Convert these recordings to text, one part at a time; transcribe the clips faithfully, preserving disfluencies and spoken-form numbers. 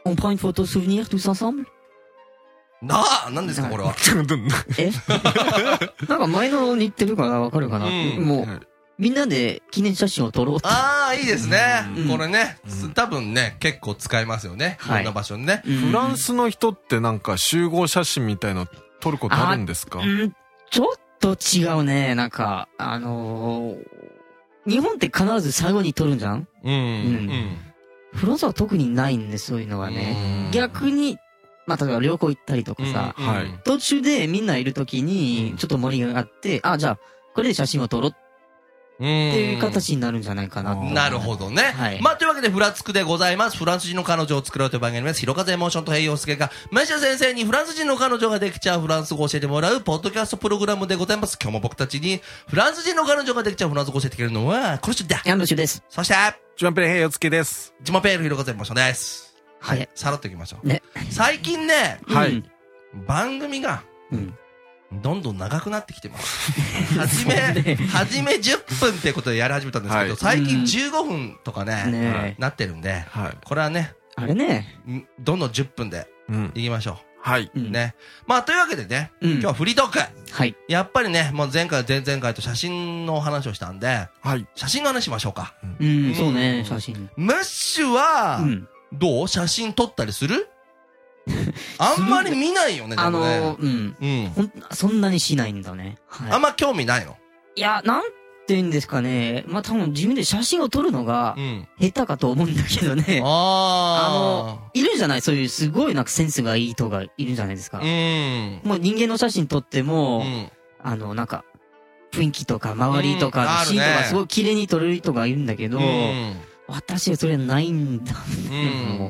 On prend une photo souvenir tous ensemble? なあ、何ですかこれは。 えなんか前の似てるかなわかるかな、うん、もう、みんなで記念写真を撮ろうって。 ああ、いいですね。うん、これね、うん、多分ね、結構使えますよね。いろんな場所にね、 うん。フランスの人ってなんか集合写真みたいの撮ることあるんですか？ うん、ちょっと違うね。なんか、あのー、日本って必ず最後に撮るんじゃん？うん。うん。フランスは特にないんで、そういうのがね。逆に、まあ、例えば旅行行ったりとかさ、うんうん、途中でみんないるときに、ちょっと盛り上がって、あ、じゃあ、これで写真を撮ろうっていう形になるんじゃないかな。 なるほどね。はい、まあ、というわけで、フラつくでございます。フランス人の彼女を作ろうという番組です。ひろかぜエモーションと平洋介が、毎週先生にフランス人の彼女ができちゃうフランス語を教えてもらう、ポッドキャストプログラムでございます。今日も僕たちに、フランス人の彼女ができちゃうフランス語を教えてくれるのは、この人だ。 ヤンドシュです。 そして、 ジュマペレ平洋介です。 ジュマペールひろかぜエモーションです。 はい。 さらっといきましょう。ね。最近ね、 はい。 番組が、うん。どんどん長くなってきてます。はじめ、はじめじゅっぷんってことでやり始めたんですけど、はい、最近じゅうごふんとかね、ねなってるんで、はい、これはね、 あれね、 どんどんじゅっぷんでいきましょう。 はい。 ね。まあ、というわけでね、うん、今日はフリートーク。 はい。 やっぱりね、もう前回、前々回と写真の話をしたんで、 はい。 写真の話しましょうか。 うん、うん、そうね、写真。 ムッシュは、うん、どう写真撮ったりするあんまり見ないよね、でもね。 あのー、うん。うん。ほん、そんなにしないんだね。 はい。あんま興味ないの？ いや、なんて言うんですかね。まあ、多分自分で写真を撮るのが、下手かと思うんだけどね。うん、ああ。あの、いるじゃない？そういうすごいなんかセンスがいい人がいるじゃないですか。うん。もう人間の写真撮っても、うん、あの、なんか、雰囲気とか周りとか、シーンとかすごい綺麗に撮れる人がいるんだけど、うん、私はそれないんだ。うん。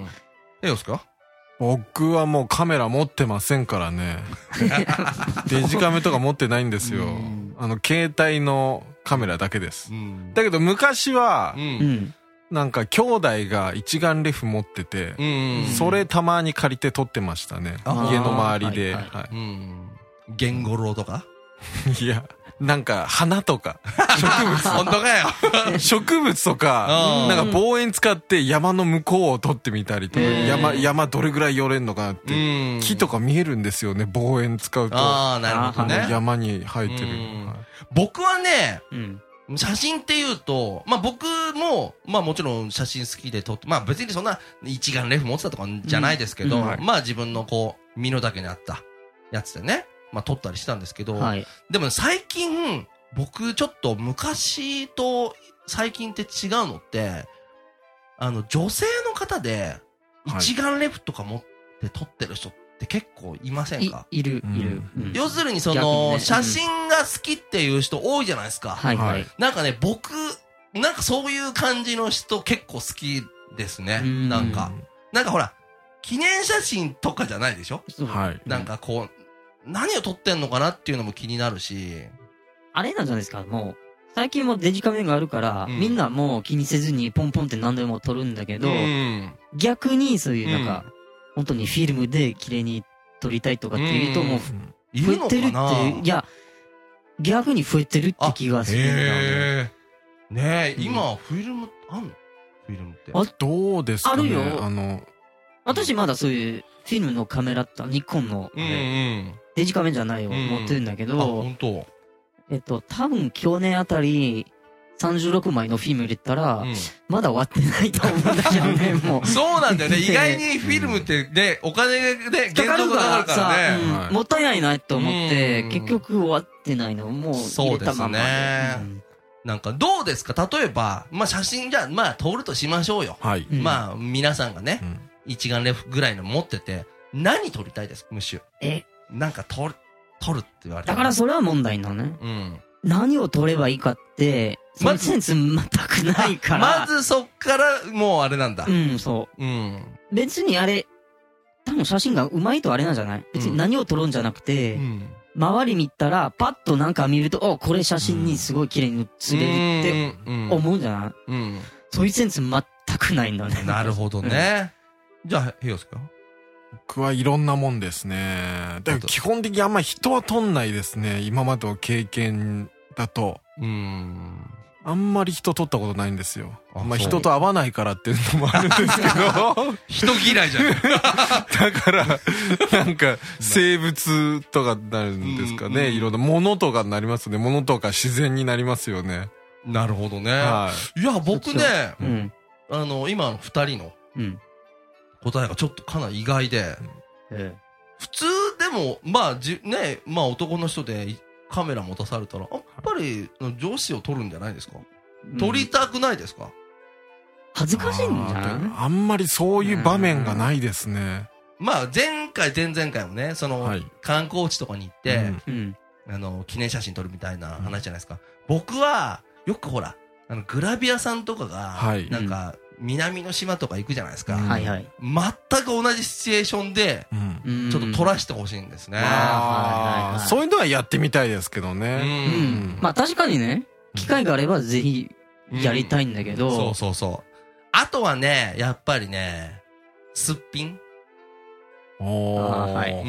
え、どうですか？ 僕はもうカメラ持ってませんからね。デジカメとか持ってないんですよ。あの、携帯のカメラだけです。うん、だけど昔は、うん、なんか兄弟が一眼レフ持ってて、うん、それたまに借りて撮ってましたね。家の周りで。はいはい。 うん。ゲンゴロウとか？ いや。なんか、花とか、植物。 本当かよ。 植物とか、なんか望遠使って山の向こうを撮ってみたりとか、山、山どれぐらい寄れんのかなって。木とか見えるんですよね、望遠使うと。 ああ、なるほどね。 山に生えてる。 僕はね、写真って言うと、まあ僕も、まあもちろん写真好きで撮って、まあ別にそんな一眼レフ持ってたとかじゃないですけど、まあ自分のこう、身の丈に合ったやつでね。まあ撮ったりしたんですけど、はい、でも、ね、最近、僕ちょっと昔と最近って違うのって、あの、女性の方で、一眼レフとか持って撮ってる人って結構いませんか？ い, いる、いる。 うん、要するにその、ね、写真が好きっていう人多いじゃないですか。 はいはい。 なんかね、僕、なんかそういう感じの人結構好きですね。んなんか。なんかほら、記念写真とかじゃないでしょ？ はい。 なんかこう、何を撮ってんのかなっていうのも気になるし。 あれなんじゃないですか、もう。最近もデジカメがあるから、うん、みんなもう気にせずにポンポンって何でも撮るんだけど、うん、逆にそういうなんか、うん、本当にフィルムで綺麗に撮りたいとかっていう人も増えてるって、いや、逆に増えてるって気がするんだよね。 ねえ、今、フィルム、あんのフィルムって。 あ、どうですかね。 あるよ。あの、私まだそういうフィルムのカメラって、ニコンの、うんうん、デジカメじゃないよ、持ってるんだけど、 あ、本当。 えっと、多分去年あたり、さんじゅうろくまいのフィルム入れたら、うん、まだ終わってないと思うんだけどね、もう。 そうなんだよね。意外にフィルムってね、お金で限度がかかるからね。 うん、もったいないなと思って、結局終わってないの、もう入れたままで。そうですね。うん、 なんかどうですか？例えば、まあ写真じゃ、まあ撮るとしましょうよ。はい。まあ皆さんがね、うん、一眼レフぐらいの持ってて、何撮りたいですか？ムッシュ。えなんか撮る、撮るって言われて。 だからそれは問題なのね。うん。何を撮ればいいかって、そのセンス全くないから。 まずそっからもうあれなんだ。 うん、そう。うん。別にあれ、多分写真が上手いとあれなんじゃない？別に何を撮るんじゃなくて、うん、周り見たらパッとなんか見ると、お、これ写真にすごい綺麗に写れるって思うんじゃない？うん。うん、そういうセンス全くないんだね。 なるほどね。うん、じゃあ、ヘヨスか？ 僕はいろんなもんですね。だから基本的にあんま人は撮んないですね。今までの経験だと。うん。 あんまり人撮ったことないんですよ。あまあ人と会わないからっていうのもあるんですけど。 人嫌いじゃん。 だから、なんか生物とかになるんですかね。いろんなものとかになりますね。ものとか自然になりますよね。 なるほどね。はい。いや、僕ね、うん、あの、今の二人の答えがちょっとかなり意外で、うん、普通でも、まあ、じ、ね、まあ男の人で、カメラ持たされたら、やっぱり上司を撮るんじゃないですか、うん、撮りたくないですか？ 恥ずかしいんじゃない？ あ, あんまりそういう場面がないですね。 まあ前回前々回もね、その、はい、観光地とかに行って、うん、あの記念写真撮るみたいな話じゃないですか、うん、僕はよくほらあのグラビアさんとかが、はい、なんか、うん、南の島とか行くじゃないですか、うん、全く同じシチュエーションで、うん、ちょっと撮らせてほしいんですね。 あそういうのはやってみたいですけどね。うんうん、まあ確かにね、機会があればぜひやりたいんだけど、うん、 そうそうそう。あとはね、やっぱりね、すっぴん。 おー、はい。うん。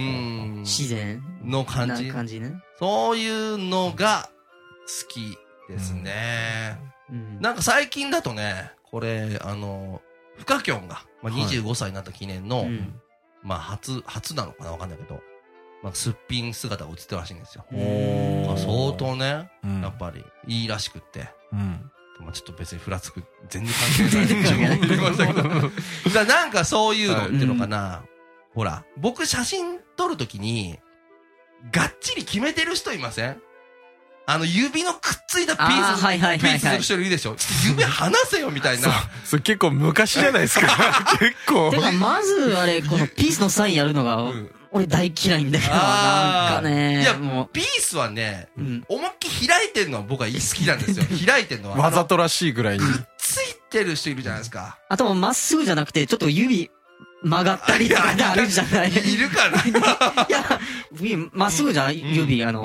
自然の感じ。 な感じね。 そういうのが好きですね。うん、なんか最近だとね、これ、あの、フカキョンが、まあ、にじゅうごさいになった記念の、はい、まあ初、初なのかなわかんないけど、まあ、すっぴん姿が映ってるらしいんですよ。まあ、相当ね、うん、やっぱりいいらしくって。うんまあちょっと別にふらつく、全然関係ない。自分も言いましたけど。だなんかそういうのっていうのかな。はい、ほら、僕写真撮るときに、がっちり決めてる人いません？あの指のくっついたピース、はいはいはいはい、ピースする人いるでしょ？指離せよみたいな。 それ結構昔じゃないですか。結構。 てかまずあれ、このピースのサインやるのが、うん俺大嫌いんだけど、なんかね。 いや、もう、ピースはね、うん、思いっきり開いてるのは僕は好きなんですよ。開いてるのは。 わざとらしいぐらいに。 くっついてる人いるじゃないですか。 あと、まっすぐじゃなくて、ちょっと指曲がったりとかであるじゃない。 いるかないや、まっすぐじゃない、指、あの、うん、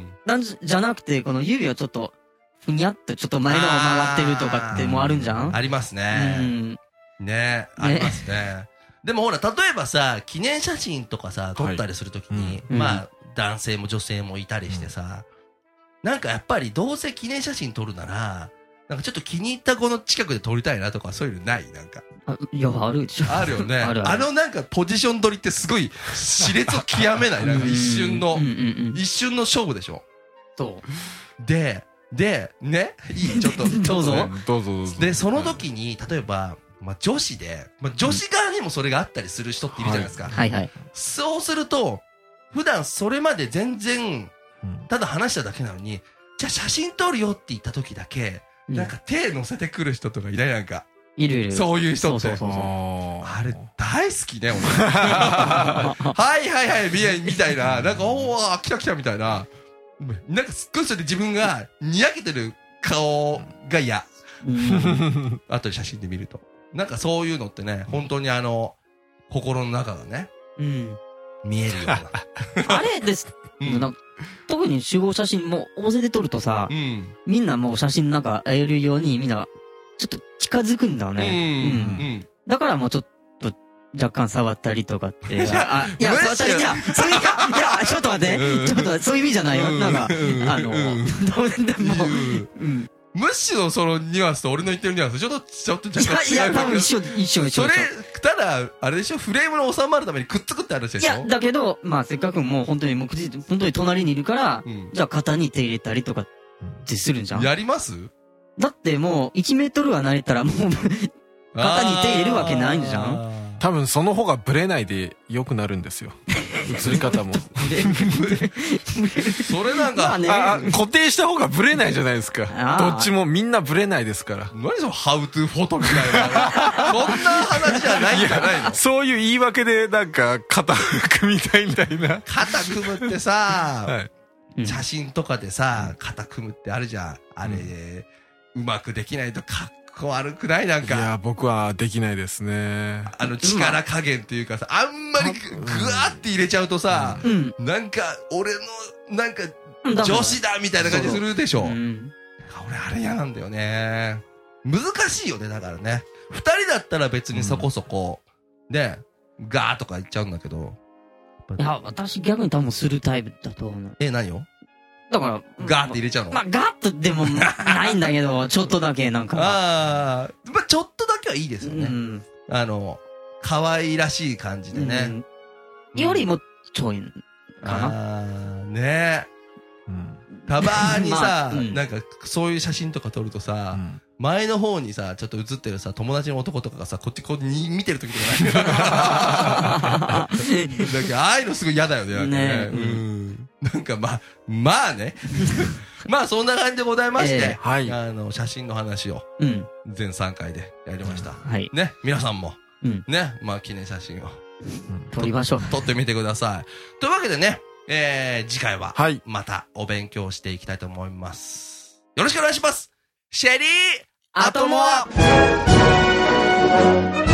なんじゃなくて、この指はちょっと、ふにゃっとちょっと前の方曲がってるとかってもあるんじゃん？ ありますね。うん、ねありますね。でもほら、例えばさ、記念写真とかさ、撮ったりするときに、はいうん、まあ、男性も女性もいたりしてさ、うん、なんかやっぱりどうせ記念写真撮るなら、なんかちょっと気に入った子の近くで撮りたいなとかそういうのないなんか。 あいや、あるでしょ。 あるよね。あるある。あのなんかポジション撮りってすごい熾烈を極めないなんか一瞬の、一瞬の勝負でしょ。 そう。 で、で、ね、いいちょっと。 どうぞ。 どうぞどうぞ。 で、その時に、例えば、まあ、女子で、まあ、女子側にもそれがあったりする人っているじゃないですか。 はいはい。 そうすると、普段それまで全然、ただ話しただけなのに、じゃあ写真撮るよって言った時だけ、なんか手乗せてくる人とかいないなんか。 いるいる。 そういう人って。そうそうそうそう。あれ、大好きね、俺。はいはいはい、みたいな。なんか、おー、来た来たみたいな。なんかすっごいそれで自分がにやけてる顔が嫌。後で写真で見ると。なんかそういうのってね、本当にあの、心の中がね、うん、見えるような。 あれです。うん、特に集合写真も大勢で撮るとさ、うん、みんなもう写真なんか得るようにみんな、ちょっと近づくんだよね。うんうん、だからもうちょっと若干触ったりとかって。あ、いや、触ったり、いや、そういう、いや、ちょっと待って、ちょっとそういう意味じゃないよ。なんか、あの、どうでも、うん。 むしろそのニュアンスと俺の言ってるニュアンスちょっとちょっと若干違う。 いやいや多分一緒一緒一緒。 それただあれでしょフレームの収まるためにくっつくってあるでしょ。 いやだけどまあせっかくもう本当に目的本当に隣にいるから、うん、じゃあ肩に手入れたりとかってするんじゃん。 やります？ だってもういちメートルは慣れたらもう肩に手入れるわけないんじゃん。 多分その方がブレないで良くなるんですよ。映り方も。 それなんか、 ね、あ固定した方がブレないじゃないですか。どっちもみんなブレないですから。 何そのハウトゥーフォトみたいな。そんな話じゃないんじゃないの？ そういう言い訳でなんか肩組みたいみたいな。 肩組むってさ、はい、写真とかでさ、肩組むってあるじゃん。あれ、うん、うまくできないとかっ悪くないなんか。 いや、僕はできないですね。 あの力加減っていうかさ、あんまりぐわーって入れちゃうとさ、うん、なんか俺の、なんか女子だみたいな感じするでしょ。うん、俺あれ嫌なんだよね。難しいよね、だからね。二人だったら別にそこそこ、うん、で、ガーとか言っちゃうんだけど。 いや、私逆に多分するタイプだと思う。 え、何をだから、 ガーって入れちゃうの？ まあ、ガーッとでもないんだけど、ちょっとだけなんか。 ああ、まあ、ちょっとだけはいいですよね。うん、あの、可愛らしい感じでね。 うん、よりもちょいかな。 ああ、ねえ。うん、たまーにさ、まあうん、なんか、そういう写真とか撮るとさ、うん、前の方にさ、ちょっと写ってるさ、友達の男とかがさ、こっちこうに見てる時とかないなんか、ああいうのすごい嫌だよね、なんかね。ねうん。なんかまあ、まあね。まあそんな感じでございまして、えー、はい。あの、写真の話を、うん。全さんかいでやりました。はい。ね、皆さんも、うん。ね、まあ記念写真を、 うん、撮りましょう。 撮ってみてください。というわけでね、えー、次回は、はい。またお勉強していきたいと思います。よろしくお願いします。シェリーアトモア